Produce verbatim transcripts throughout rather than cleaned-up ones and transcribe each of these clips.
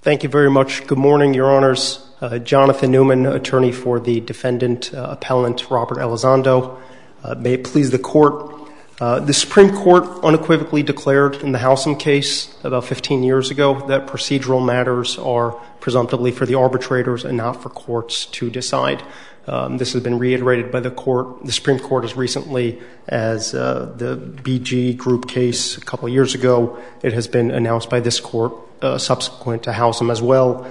Thank you very much. Good morning, Your Honors. Uh, Jonathan Newman, attorney for the defendant uh, appellant Robert Elizondo. Uh, may it please the Court. Uh, the Supreme Court unequivocally declared in the Howsam case about fifteen years ago that procedural matters are presumptively for the arbitrators and not for courts to decide. Um, this has been reiterated by the Court, the Supreme Court as recently as uh, the B G Group case a couple of years ago. It has been announced by this Court uh, subsequent to Howsam as well.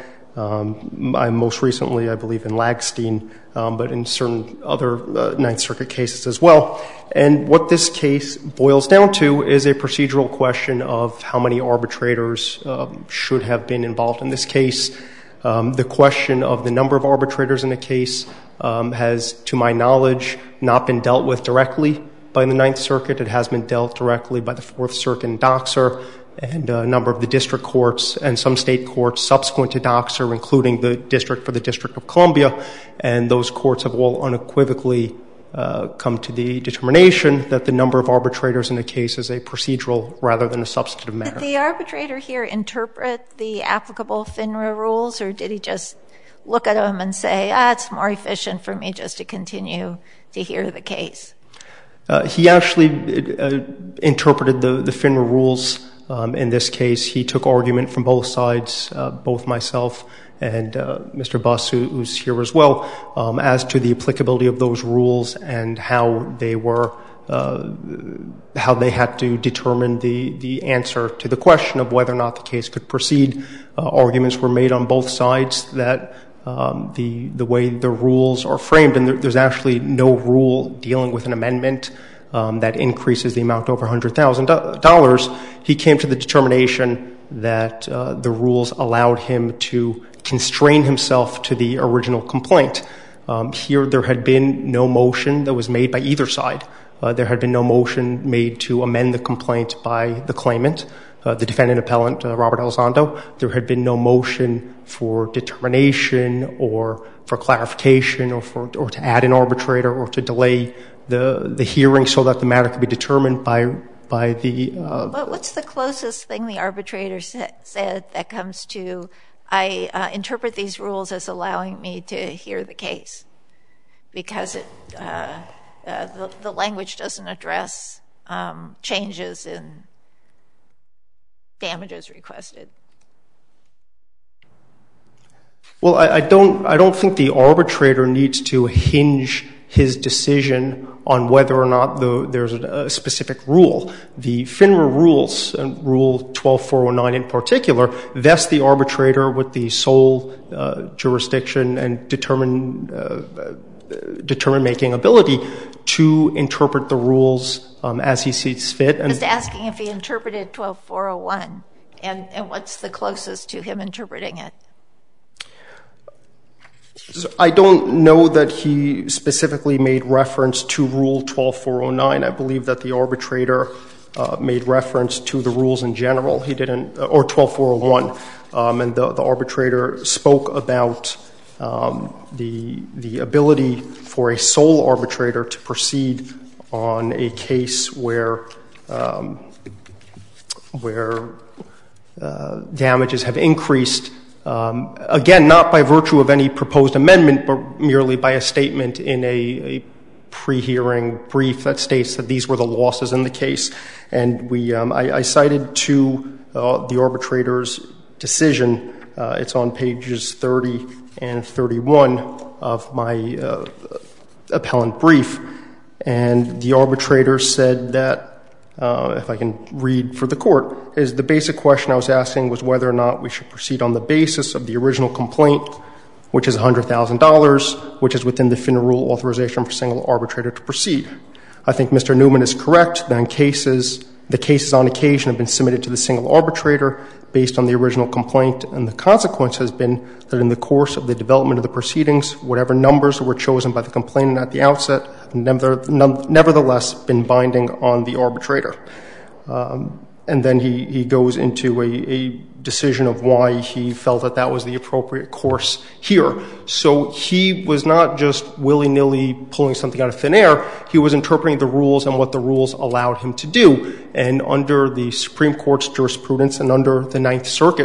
Um, I most recently, I believe, in Lagstein, um, but in certain other uh, Ninth Circuit cases as well. And what this case boils down to is a procedural question of how many arbitrators um, should have been involved in this case. Um, the question of the number of arbitrators in a case um, has, to my knowledge, not been dealt with directly by the Ninth Circuit. It has been dealt directly by the Fourth Circuit in Doxer and a number of the district courts and some state courts subsequent to Doxer, including the District for the District of Columbia. And those courts have all unequivocally uh, come to the determination that the number of arbitrators in a case is a procedural rather than a substantive matter. Did the arbitrator here interpret the applicable FINRA rules, or did he just look at them and say, ah, it's more efficient for me just to continue to hear the case? Uh, he actually uh, interpreted the, the FINRA rules. Um, in this case, he took argument from both sides, uh, both myself and uh, Mister Buss, who, who's here as well, um, as to the applicability of those rules and how they were, uh, how they had to determine the, the answer to the question of whether or not the case could proceed. Uh, arguments were made on both sides that um, the the way the rules are framed, and there, there's actually no rule dealing with an amendment Um, that increases the amount over one hundred thousand dollars, he came to the determination that uh, the rules allowed him to constrain himself to the original complaint. Um, here there had been no motion that was made by either side. Uh, there had been no motion made to amend the complaint by the claimant, uh, the defendant appellant, uh, Robert Elizondo. There had been no motion for determination or for clarification or for or to add an arbitrator or to delay the the hearing so that the matter could be determined by by the uh but what's the closest thing the arbitrator sa- said that comes to I uh, interpret these rules as allowing me to hear the case because it uh, uh the, the language doesn't address um changes in damages requested? Well, I, I don't I don't think the arbitrator needs to hinge his decision on whether or not the, there's a, a specific rule. The FINRA rules, and Rule twelve four oh nine in particular, vest the arbitrator with the sole uh, jurisdiction and determine uh, determine-making ability to interpret the rules um, as he sees fit. I'm just asking if he interpreted twelve four oh one, and, and what's the closest to him interpreting it? I don't know that he specifically made reference to Rule twelve four oh nine. I believe that the arbitrator uh, made reference to the rules in general. He didn't, or twelve four oh one, um, and the, the arbitrator spoke about um, the the ability for a sole arbitrator to proceed on a case where um, where uh, damages have increased. Um, again, not by virtue of any proposed amendment, but merely by a statement in a, a pre-hearing brief that states that these were the losses in the case. And we, um, I, I cited to uh, the arbitrator's decision. Uh, it's on pages thirty and thirty-one of my uh, appellant brief. And the arbitrator said that, Uh, if I can read for the court, is the basic question I was asking was whether or not we should proceed on the basis of the original complaint, which is one hundred thousand dollars, which is within the FINRA rule authorization for single arbitrator to proceed. I think Mister Newman is correct that in cases, the cases on occasion have been submitted to the single arbitrator based on the original complaint, and the consequence has been that in the course of the development of the proceedings, whatever numbers were chosen by the complainant at the outset have never, nevertheless been binding on the arbitrator. Um, and then he, he goes into a, a decision of why he felt that that was the appropriate course here. So he was not just willy-nilly pulling something out of thin air. He was interpreting the rules and what the rules allowed him to do. And under the Supreme Court's jurisprudence and under the Ninth Circuit's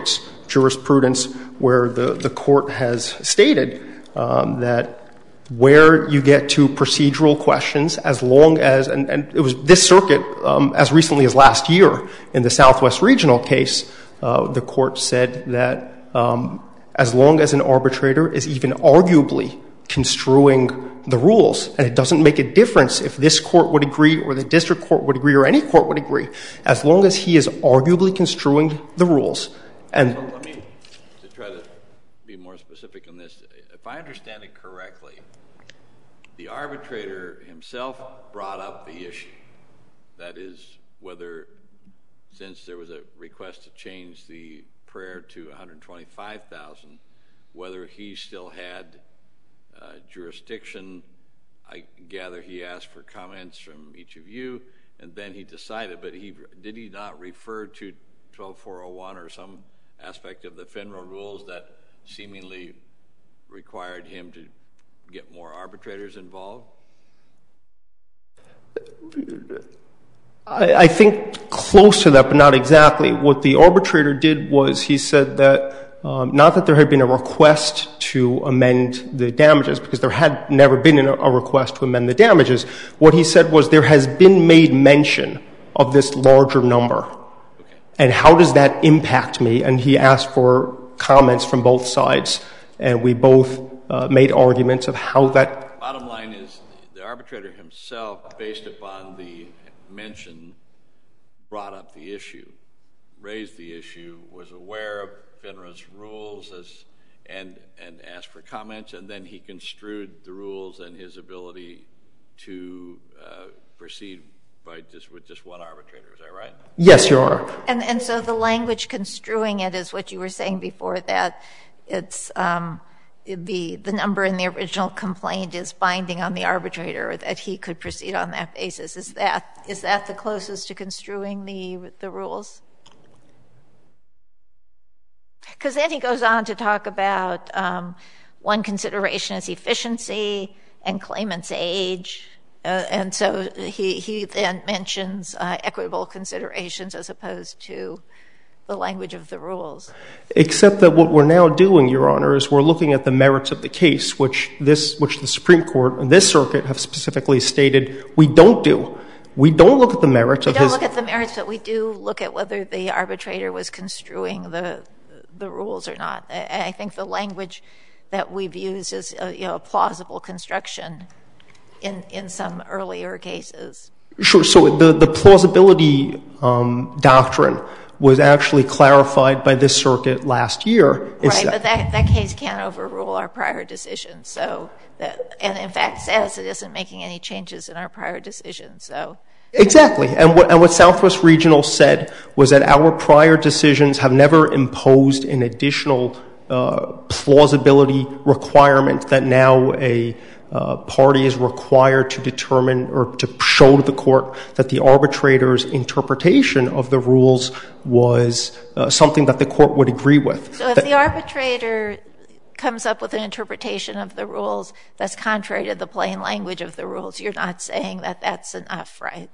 jurisprudence where the, the court has stated um, that where you get to procedural questions, as long as, and, and it was this circuit um, as recently as last year in the Southwest Regional case, uh, the court said that um, as long as an arbitrator is even arguably construing the rules, and it doesn't make a difference if this court would agree or the district court would agree or any court would agree, as long as he is arguably construing the rules. And so let me to try to be more specific on this. If I understand it correctly, the arbitrator himself brought up the issue. That is, whether, since there was a request to change the prayer to one hundred twenty-five thousand, whether he still had uh, jurisdiction. I gather he asked for comments from each of you, and then he decided. But he did he not refer to twelve four oh one or some aspect of the FINRA rules that seemingly required him to get more arbitrators involved? I, I think close to that, but not exactly. What the arbitrator did was he said that um, not that there had been a request to amend the damages, because there had never been a, a request to amend the damages. What he said was there has been made mention of this larger number. Okay. And how does that impact me? And he asked for comments from both sides, and we both Uh, made arguments of how that. Bottom line is the arbitrator himself, based upon the mention, brought up the issue, raised the issue, was aware of FINRA's rules as, and, and asked for comments, and then he construed the rules and his ability to uh, proceed by just with just one arbitrator. Is that right? Yes, Your Honor. And, and so the language construing it is what you were saying before, that it's um, The, the number in the original complaint is binding on the arbitrator, that he could proceed on that basis. Is that is that the closest to construing the the rules? Because then he goes on to talk about um, one consideration is efficiency and claimant's age. Uh, and so he, he then mentions uh, equitable considerations as opposed to the language of the rules. Except that what we're now doing, Your Honor, is we're looking at the merits of the case, which this, which the Supreme Court and this circuit have specifically stated we don't do. We don't look at the merits we of his. We don't look at the merits, but we do look at whether the arbitrator was construing the the rules or not. I, I think the language that we've used is a, you know, a plausible construction in in some earlier cases. Sure. So the the plausibility um, doctrine was actually clarified by this circuit last year. Right, but that, that case can't overrule our prior decision. So, that, and in fact says it isn't making any changes in our prior decision. So, exactly. And what, and what Southwest Regional said was that our prior decisions have never imposed an additional uh, plausibility requirement that now a Uh, party is required to determine or to show to the court that the arbitrator's interpretation of the rules was uh, something that the court would agree with. So if that, the arbitrator comes up with an interpretation of the rules that's contrary to the plain language of the rules, you're not saying that that's enough, right?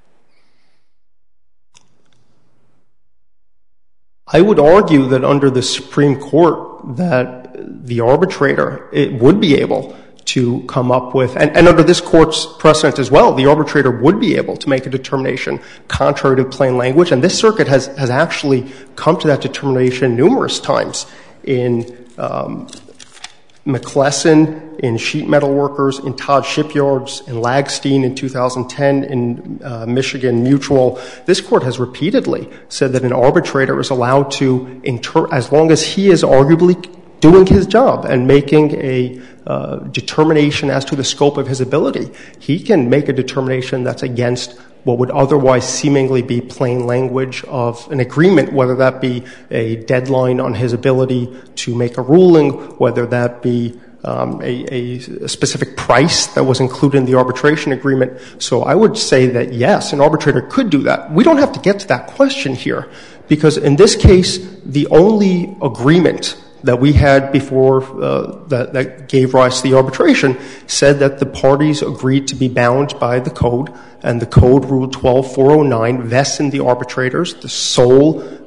I would argue that under the Supreme Court that the arbitrator it would be able to come up with, and, and under this court's precedent as well, the arbitrator would be able to make a determination contrary to plain language, and this circuit has, has actually come to that determination numerous times in um, McClellan, in Sheet Metal Workers, in Todd Shipyards, in Lagstein in two thousand ten, in uh, Michigan Mutual. This court has repeatedly said that an arbitrator is allowed to, inter- as long as he is arguably doing his job and making a uh, determination as to the scope of his ability, he can make a determination that's against what would otherwise seemingly be plain language of an agreement, whether that be a deadline on his ability to make a ruling, whether that be um, a, a specific price that was included in the arbitration agreement. So I would say that, yes, an arbitrator could do that. We don't have to get to that question here, because in this case, the only agreement that we had before uh, that, that gave rise to the arbitration said that the parties agreed to be bound by the code, and the code, Rule twelve four oh nine, vests in the arbitrators the sole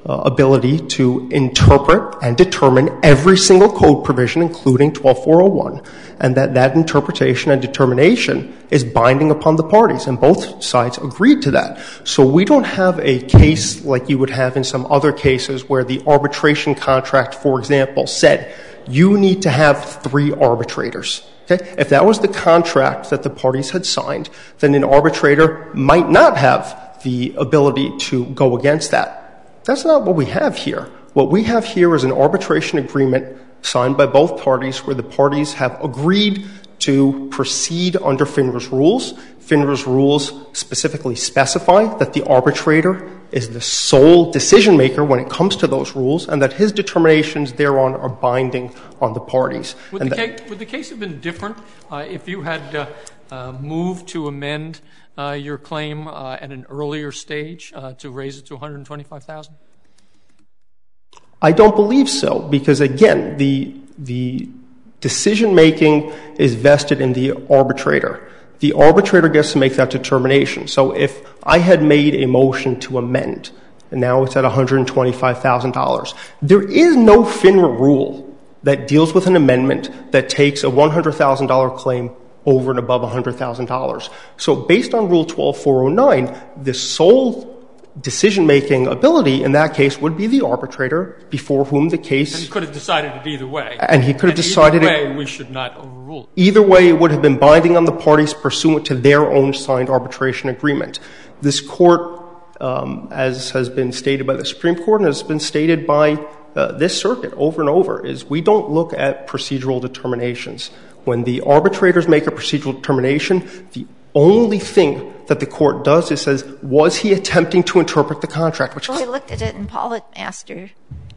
uh, ability to interpret and determine every single code provision, including twelve four oh one, and that that interpretation and determination is binding upon the parties, and both sides agreed to that. So we don't have a case like you would have in some other cases where the arbitration contract, for example, said you need to have three arbitrators. Okay? If that was the contract that the parties had signed, then an arbitrator might not have the ability to go against that. That's not what we have here. What we have here is an arbitration agreement signed by both parties where the parties have agreed to proceed under FINRA's rules. FINRA's rules specifically specify that the arbitrator is the sole decision maker when it comes to those rules, and that his determinations thereon are binding on the parties. Would, the, case, would the case have been different uh, if you had uh, uh, moved to amend uh, your claim uh, at an earlier stage uh, to raise it to one hundred twenty-five thousand dollars? I don't believe so, because again, the the decision making is vested in the arbitrator. The arbitrator gets to make that determination. So if I had made a motion to amend, and now it's at one hundred twenty-five thousand dollars, there is no FINRA rule that deals with an amendment that takes a one hundred thousand dollars claim over and above one hundred thousand dollars. So based on Rule twelve four oh nine, the sole decision-making ability in that case would be the arbitrator before whom the case... And he could have decided it either way. And he could have decided either way, it... we should not overrule it. Either way, it would have been binding on the parties pursuant to their own signed arbitration agreement. This Court, um, as has been stated by the Supreme Court and has been stated by uh, this circuit over and over, is we don't look at procedural determinations. When the arbitrators make a procedural determination, the only thing that the Court does is says, was he attempting to interpret the contract? Which well, we looked at it in Polymaster.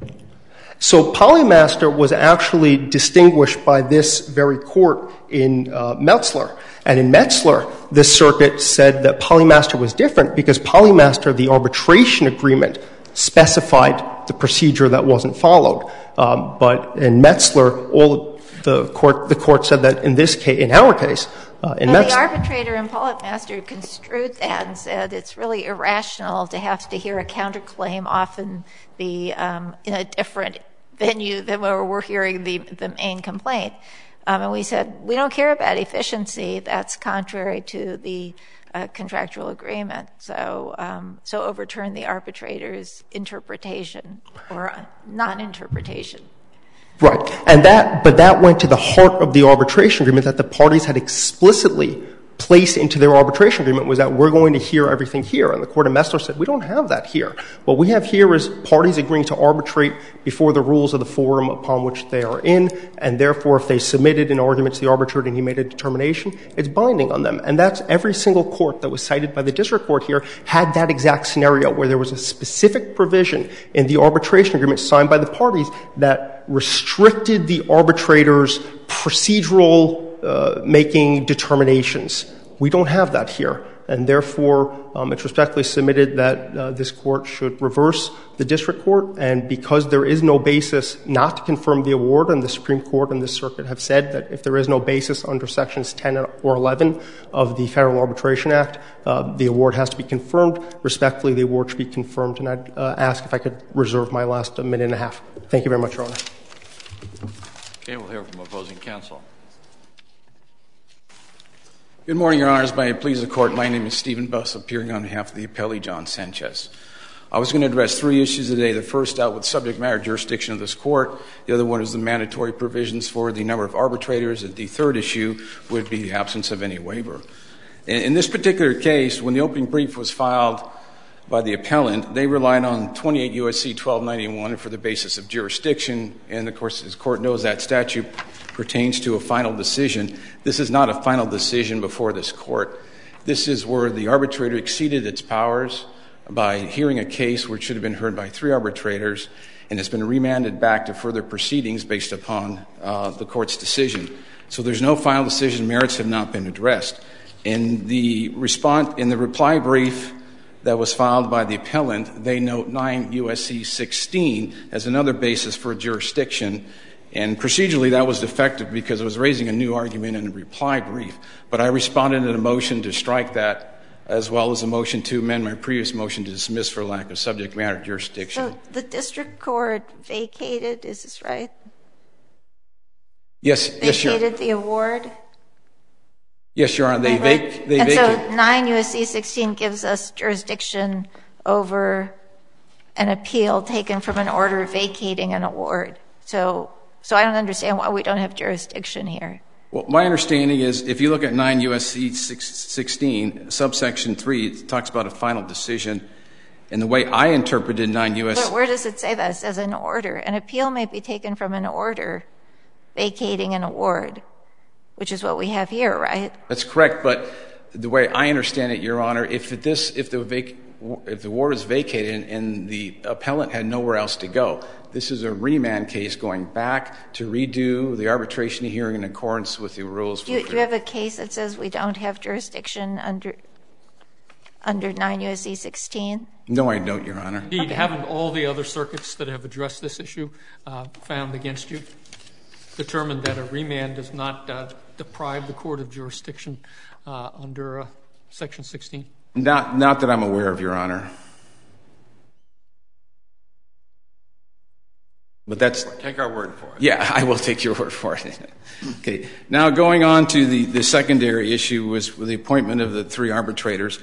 So Polymaster was actually distinguished by this very Court in uh, Metzler. And in Metzler, this circuit said that Polymaster was different because Polymaster, the arbitration agreement, specified the procedure that wasn't followed. Um, but in Metzler, all the court, the court said that in this case, in our case, Uh, in well, the arbitrator in Polymaster construed that and said it's really irrational to have to hear a counterclaim often be um, in a different venue than where we're hearing the, the main complaint. Um, and we said, we don't care about efficiency. That's contrary to the uh, contractual agreement. So, um, so overturn the arbitrator's interpretation or non-interpretation. Right. And that, but that went to the heart of the arbitration agreement that the parties had explicitly placed into their arbitration agreement, was that we're going to hear everything here. And the Court of Metzler said, we don't have that here. What we have here is parties agreeing to arbitrate before the rules of the forum upon which they are in, and therefore if they submitted an argument to the arbitrator and he made a determination, it's binding on them. And that's every single court that was cited by the district court here had that exact scenario where there was a specific provision in the arbitration agreement signed by the parties that restricted the arbitrator's procedural Uh, making determinations. We don't have that here, and therefore um, it's respectfully submitted that uh, this Court should reverse the district court, and because there is no basis not to confirm the award, and the Supreme Court and this circuit have said that if there is no basis under Sections ten or eleven of the Federal Arbitration Act, uh, the award has to be confirmed. Respectfully, the award should be confirmed, and I'd uh, ask if I could reserve my last uh, minute and a half. Thank you very much, Your Honor. Okay, we'll hear from opposing counsel. Good morning, Your Honors. May it please the Court, my name is Stephen Buss, appearing on behalf of the appellee, John Sanchez. I was going to address three issues today. The first dealt with subject matter jurisdiction of this Court. The other one is the mandatory provisions for the number of arbitrators. And the third issue would be the absence of any waiver. In, in this particular case, when the opening brief was filed by the appellant, they relied on twenty-eight U S C twelve ninety-one for the basis of jurisdiction. And, of course, as the Court knows, that statute pertains to a final decision. This is not a final decision before this Court. This is where the arbitrator exceeded its powers by hearing a case which should have been heard by three arbitrators, and it's been remanded back to further proceedings based upon uh, the Court's decision. So there's no final decision. Merits have not been addressed. In the response, in the reply brief that was filed by the appellant, they note nine U S C sixteen as another basis for jurisdiction. And procedurally, that was defective because it was raising a new argument in a reply brief. But I responded in a motion to strike that as well as a motion to amend my previous motion to dismiss for lack of subject matter jurisdiction. So the district court vacated, is this right? Yes, yes, Your Honor. Vacated the award? Yes, Your Honor. They, vac- they and vacated. so nine U S C sixteen gives us jurisdiction over an appeal taken from an order vacating an award. So, so I don't understand why we don't have jurisdiction here. Well, my understanding is if you look at nine U S C sixteen, subsection three, it talks about a final decision. And the way I interpreted nine U S C... But where does it say that? It says an order. An appeal may be taken from an order vacating an award, which is what we have here, right? That's correct, but the way I understand it, Your Honor, if this, if the vac- if the award is vacated and, and the appellant had nowhere else to go, this is a remand case going back to redo the arbitration hearing in accordance with the rules. Do you, do you have a case that says we don't have jurisdiction under under nine U S C sixteen? No, I don't, Your Honor. Indeed, okay. Haven't all the other circuits that have addressed this issue uh, found against you determined that a remand does not uh, deprive the court of jurisdiction uh, under uh, Section sixteen? Not, not that I'm aware of, Your Honor. But that's... Take our word for it. Yeah, I will take your word for it. Okay. Now, going on to the, the secondary issue was with the appointment of the three arbitrators.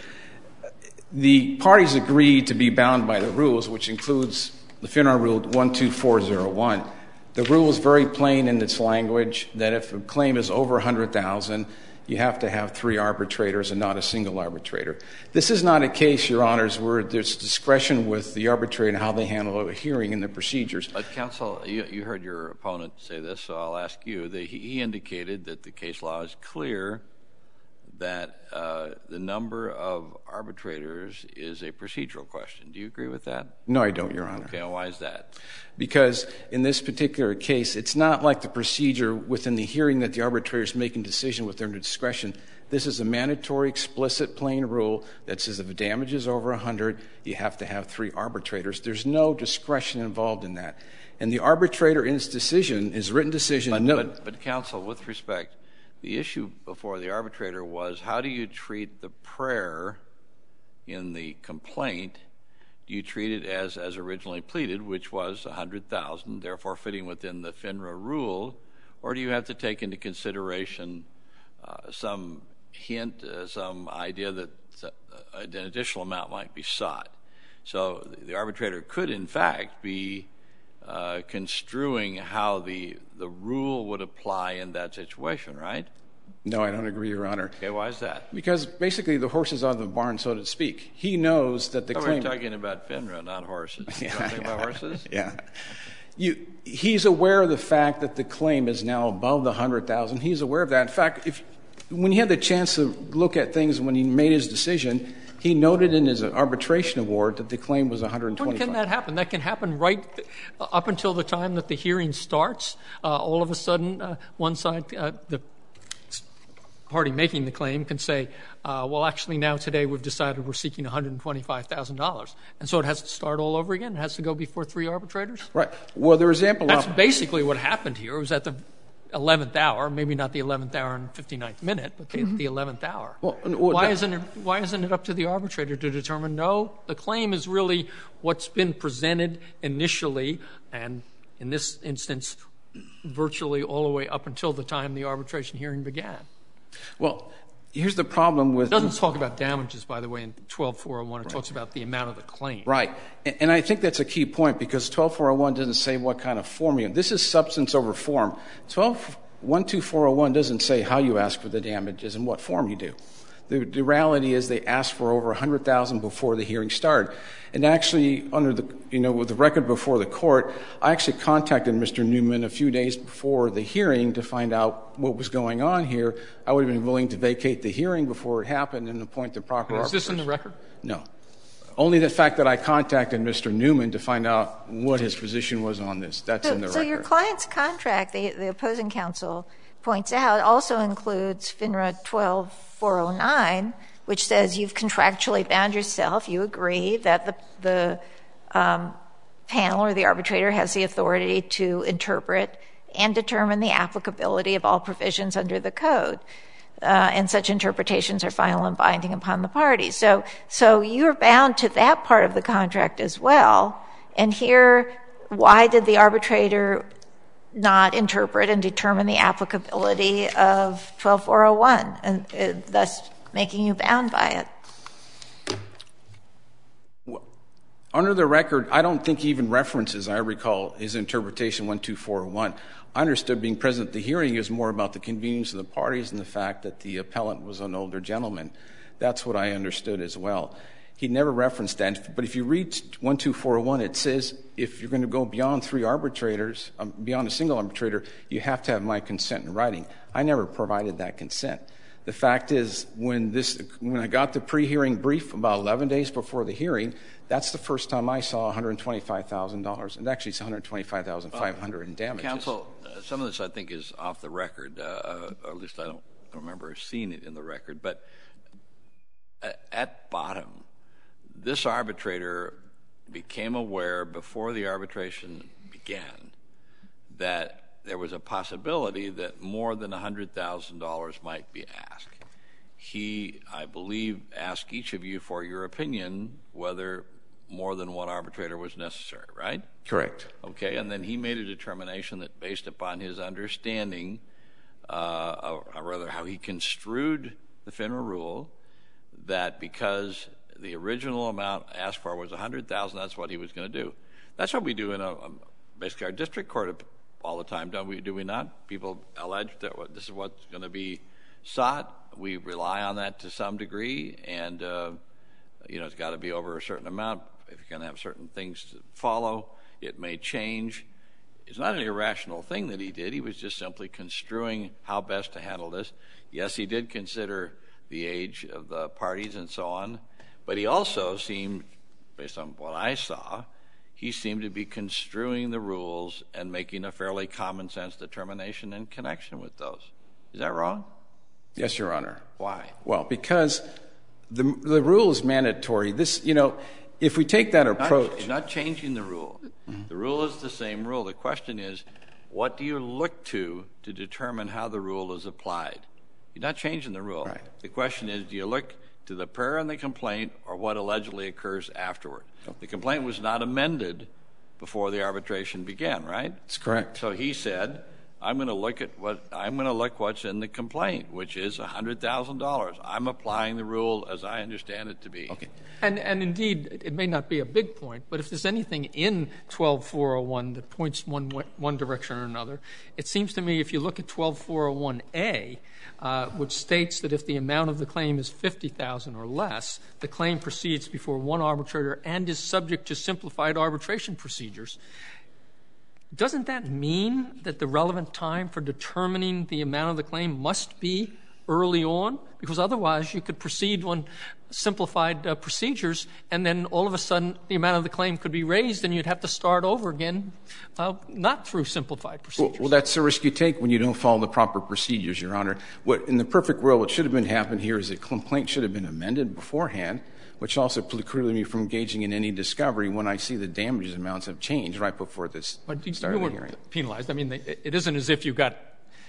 The parties agreed to be bound by the rules, which includes the FINRA Rule one two four zero one. The rule is very plain in its language that if a claim is over one hundred thousand dollars, you have to have three arbitrators and not a single arbitrator. This is not a case, Your Honors, where there's discretion with the arbitrator and how they handle a hearing and the procedures. But, counsel, you, you heard your opponent say this, so I'll ask you. The, he indicated that the case law is clear that uh, the number of arbitrators is a procedural question. Do you agree with that? No, I don't, Your Honor. Okay, and why is that? Because in this particular case, it's not like the procedure within the hearing that the arbitrator is making a decision with their discretion. This is a mandatory, explicit, plain rule that says if the damage is over one hundred, you have to have three arbitrators. There's no discretion involved in that. And the arbitrator in his decision, his written decision... But, no, but, but counsel, with respect, the issue before the arbitrator was how do you treat the prayer in the complaint? Do you treat it as, as originally pleaded, which was one hundred thousand, therefore fitting within the FINRA rule, or do you have to take into consideration uh, some hint, uh, some idea that uh, an additional amount might be sought? So the arbitrator could, in fact, be uh, construing how the the rule would apply in that situation, right? No, I don't agree, Your Honor. Okay, why is that? Because basically the horse is out of the barn, so to speak. He knows that the so claim... we're talking about FINRA, not horses. You yeah, talking yeah, about horses? Yeah. You, he's aware of the fact that the claim is now above the one hundred thousand. He's aware of that. In fact, if when he had the chance to look at things when he made his decision, he noted in his arbitration award that the claim was one hundred twenty-five. When can that happen? That can happen right up until the time that the hearing starts. Uh, all of a sudden, uh, one side, uh, the party making the claim can say, uh, well, actually now today we've decided we're seeking one hundred twenty-five thousand dollars. And so it has to start all over again? It has to go before three arbitrators? Right. Well, there was ample... That's basically what happened here. It was at the eleventh hour, maybe not the eleventh hour and fifty-ninth minute, but the, mm-hmm. the eleventh hour. Well, well, why, that, isn't it, why isn't it up to the arbitrator to determine, no, the claim is really what's been presented initially, and in this instance, virtually all the way up until the time the arbitration hearing began? Well, here's the problem with... It doesn't talk about damages, by the way, in twelve four oh one. It right. talks about the amount of the claim. Right. And, and I think that's a key point because twelve four oh one doesn't say what kind of form you... This is substance over form. twelve one two four oh one doesn't say how you ask for the damages and what form you do. The, the reality is they asked for over one hundred thousand dollars before the hearing started. And actually, under the, you know, with the record before the court, I actually contacted Mister Newman a few days before the hearing to find out what was going on here. I would have been willing to vacate the hearing before it happened and appoint the proper and is arbitrators. Is this in the record? No. Only the fact that I contacted Mister Newman to find out what his position was on this. That's so, in the so record. So your client's contract, the, the opposing counsel points out, also includes FINRA twelve four oh nine, which says you've contractually bound yourself. You agree that the, the um, panel or the arbitrator has the authority to interpret and determine the applicability of all provisions under the code. uh, and such interpretations are final and binding upon the parties. So, so you're bound to that part of the contract as well. And here, why did the arbitrator not interpret and determine the applicability of twelve four oh one, and uh, thus making you bound by it? Well, under the record, I don't think he even references, I recall, his interpretation one two four oh one. I understood being present at the hearing is more about the convenience of the parties and the fact that the appellant was an older gentleman. That's what I understood as well. He never referenced that. But if you read one two four oh one, it says if you're going to go beyond three arbitrators, um, beyond a single arbitrator, you have to have my consent in writing. I never provided that consent. The fact is, when this, when I got the pre-hearing brief about eleven days before the hearing, that's the first time I saw one hundred twenty-five thousand dollars. And actually, it's one hundred twenty-five thousand five hundred dollars in damages. Counsel, uh, some of this I think is off the record, uh, or at least I don't remember seeing it in the record. But at bottom, this arbitrator became aware before the arbitration began that there was a possibility that more than one hundred thousand dollars might be asked. He, I believe, asked each of you for your opinion whether more than one arbitrator was necessary, right? Correct. Okay, and then he made a determination that based upon his understanding, uh, or rather how he construed the FINRA rule, that because the original amount asked for was one hundred thousand dollars, that's what he was going to do. That's what we do in a, um, basically our district court all the time, don't we? Do we not? People allege that this is what's going to be sought. We rely on that to some degree, and uh, you know, it's got to be over a certain amount. If you're going to have certain things to follow, it may change. It's not an irrational thing that he did. He was just simply construing how best to handle this. Yes, he did consider the age of the parties and so on, but he also seemed, based on what I saw, he seemed to be construing the rules and making a fairly common sense determination in connection with those. Is that wrong? Yes, Your Honor. Why? Well, because the the rule is mandatory. This, you know, if we take that approach, not, you're not changing the rule. Mm-hmm. The rule is the same rule. The question is, what do you look to to determine how the rule is applied? You're not changing the rule. Right. The question is, do you look to the prayer and the complaint or what allegedly occurs afterward? The complaint was not amended before the arbitration began, right? That's correct. So he said, I'm going to look at what I'm going to look what's in the complaint, which is one hundred thousand dollars. I'm applying the rule as I understand it to be. Okay. And and indeed, it may not be a big point, but if there's anything in twelve four oh one that points one one direction or another, it seems to me if you look at twelve four oh one A, uh, which states that if the amount of the claim is fifty thousand dollars or less, the claim proceeds before one arbitrator and is subject to simplified arbitration procedures. Doesn't that mean that the relevant time for determining the amount of the claim must be early on? Because otherwise you could proceed on simplified uh, procedures, and then all of a sudden the amount of the claim could be raised and you'd have to start over again, uh, not through simplified procedures. Well, well, that's the risk you take when you don't follow the proper procedures, Your Honor. What, in the perfect world, what should have been happened here is a complaint should have been amended beforehand, which also precluded me from engaging in any discovery when I see the damages amounts have changed right before this but you, started you the hearing. Penalized. I mean, it isn't as if you got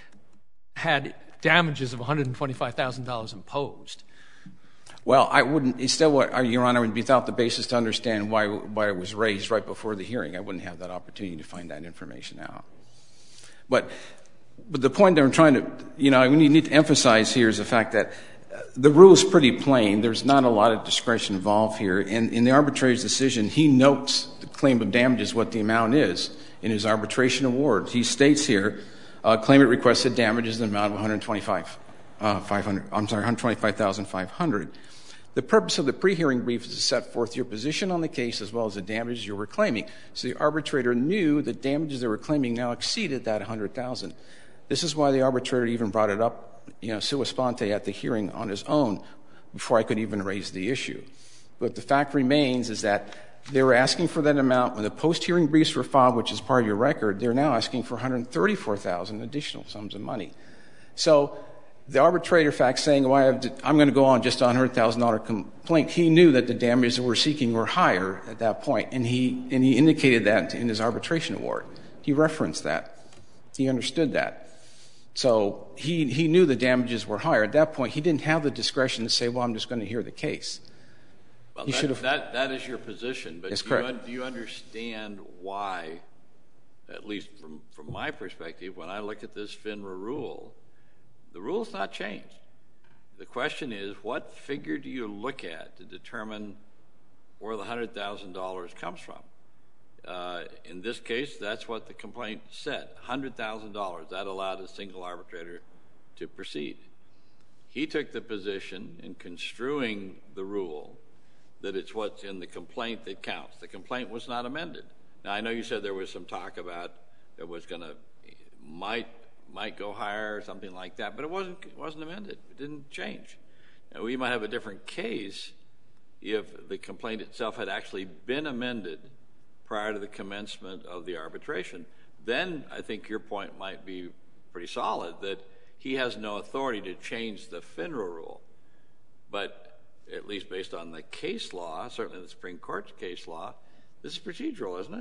had damages of one hundred twenty-five thousand dollars imposed. Well, I wouldn't. It's still, what, Your Honor, would be without the basis to understand why why it was raised right before the hearing. I wouldn't have that opportunity to find that information out. But but the point that I'm trying to, you know, we need to emphasize here is the fact that the rule is pretty plain. There's not a lot of discretion involved here. And in the arbitrator's decision, he notes the claim of damages, what the amount is, in his arbitration award. He states here, uh, claimant requested damages in the amount of one hundred twenty-five, uh, five hundred. I'm sorry, one hundred twenty-five thousand five hundred. The purpose of the pre-hearing brief is to set forth your position on the case as well as the damages you were claiming. So the arbitrator knew the damages they were claiming now exceeded that one hundred thousand. This is why the arbitrator even brought it up, you know, sua sponte at the hearing on his own before I could even raise the issue. But the fact remains is that they were asking for that amount when the post-hearing briefs were filed, which is part of your record. They're now asking for one hundred thirty-four thousand dollars additional sums of money. So the arbitrator, in fact, saying, well, I have to, I'm going to go on just a one hundred thousand dollars complaint, he knew that the damages that we're seeking were higher at that point, and he, and he indicated that in his arbitration award. He referenced that. He understood that. So he, he knew the damages were higher. At that point, he didn't have the discretion to say, well, I'm just going to hear the case. Well, he that, should have, that, that is your position, but That's do, you, correct. do you understand why, at least from, from my perspective, when I look at this FINRA rule, the rule's not changed. The question is, what figure do you look at to determine where the one hundred thousand dollars comes from? Uh, in this case, that's what the complaint said, one hundred thousand dollars. That allowed a single arbitrator to proceed. He took the position in construing the rule that it's what's in the complaint that counts. The complaint was not amended. Now, I know you said there was some talk about it was going to, might, might go higher or something like that, but it wasn't, it wasn't amended. It didn't change. Now, we might have a different case if the complaint itself had actually been amended prior to the commencement of the arbitration. Then I think your point might be pretty solid that he has no authority to change the FINRA rule. But at least based on the case law, certainly the Supreme Court's case law, this is procedural, isn't it?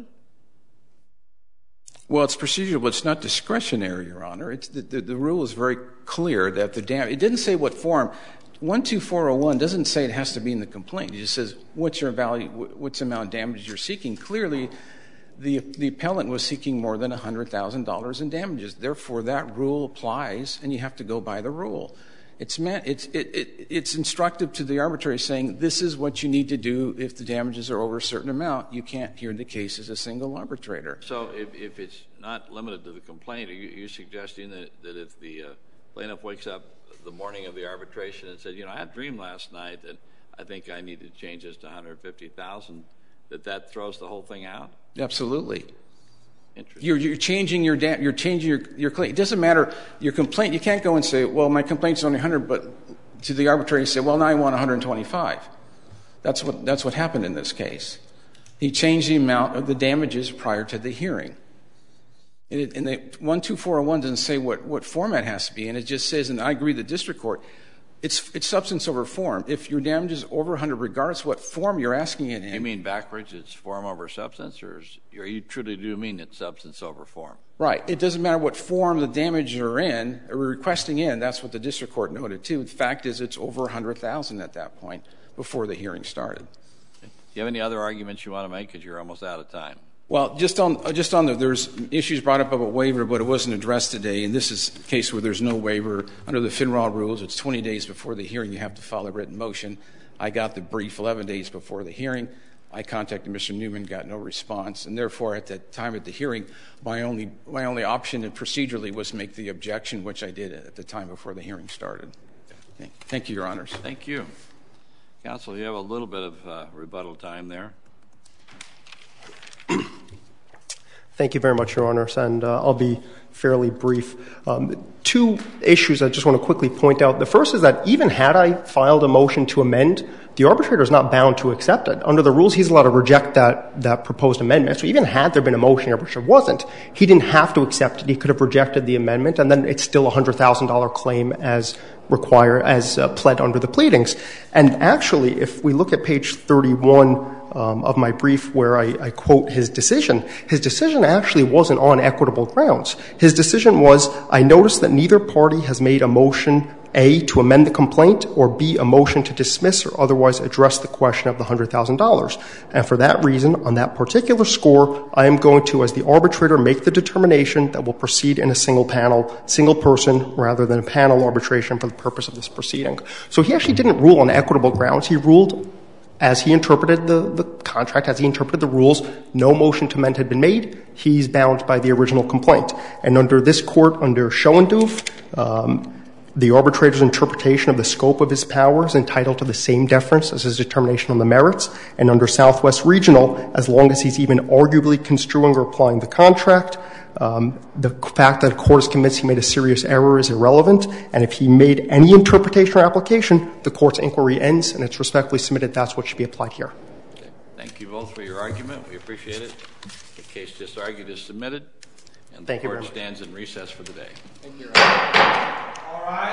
Well, it's procedural, but it's not discretionary, Your Honor. It's the, the, the rule is very clear that the dam- it didn't say what form. one two four oh one doesn't say it has to be in the complaint. It just says what's your value, what's the amount of damages you're seeking. Clearly, the the appellant was seeking more than one hundred thousand dollars in damages. Therefore, that rule applies, and you have to go by the rule. It's meant, it's it, it it's instructive to the arbitrator saying this is what you need to do if the damages are over a certain amount. You can't hear the case as a single arbitrator. So if, if it's not limited to the complaint, are you, are you suggesting that, that if the uh, plaintiff wakes up the morning of the arbitration and said, you know, I had a dream last night that I think I need to change this to one hundred fifty thousand dollars, that that throws the whole thing out? Absolutely. Interesting. You're, you're changing your da- you're changing your your claim. It doesn't matter your complaint. You can't go and say, well, my complaint's only one hundred, but to the arbitrator you say, well, now I want one hundred twenty-five. That's what that's what happened in this case. He changed the amount of the damages prior to the hearing. And, it, and the one two four oh one doesn't say what, what format has to be, and it just says, and I agree with the district court, it's it's substance over form. If your damage is over one hundred, regardless what form you're asking it in. You mean backwards, it's form over substance, or, is, or you truly do mean it's substance over form? Right. It doesn't matter what form the damages are in, or requesting in. That's what the district court noted, too. The fact is it's over one hundred thousand at that point before the hearing started. Do you have any other arguments you want to make, because you're almost out of time? Well, just on just on the, there's issues brought up about waiver, but it wasn't addressed today. And this is a case where there's no waiver. Under the FINRA rules, it's twenty days before the hearing you have to file a written motion. I got the brief eleven days before the hearing. I contacted Mister Newman, got no response. And therefore, at the time of the hearing, my only my only option procedurally was to make the objection, which I did at the time before the hearing started. Okay. Thank you, Your Honors. Thank you. Counsel, you have a little bit of uh, rebuttal time there. Thank you very much, Your Honors, and uh, I'll be fairly brief. Um, two issues I just want to quickly point out. The first is that even had I filed a motion to amend, the arbitrator is not bound to accept it. Under the rules, he's allowed to reject that, that proposed amendment. So even had there been a motion, the arbitrator wasn't, he didn't have to accept it. He could have rejected the amendment, and then it's still a one hundred thousand dollars claim as require as uh, pled under the pleadings. And actually, if we look at page thirty-one um, of my brief where I, I quote his decision, his decision actually wasn't on equitable grounds. His decision was, I noticed that neither party has made a motion, A, to amend the complaint, or B, a motion to dismiss or otherwise address the question of the one hundred thousand dollars. And for that reason, on that particular score, I am going to, as the arbitrator, make the determination that will proceed in a single panel, single person, rather than a panel arbitration for the purpose of this proceeding. So he actually didn't rule on equitable grounds. He ruled as he interpreted the, the contract, as he interpreted the rules. No motion to amend had been made. He's bound by the original complaint. And under this court, under Schoendoef, um, the arbitrator's interpretation of the scope of his powers entitled to the same deference as his determination on the merits. And under Southwest Regional, as long as he's even arguably construing or applying the contract, um, the fact that a court is convinced he made a serious error is irrelevant. And if he made any interpretation or application, the court's inquiry ends, and it's respectfully submitted that's what should be applied here. Okay. Thank you both for your argument. We appreciate it. The case just argued is submitted, and the Thank you court very much. stands in recess for the day. Thank you, Your Honor. All right.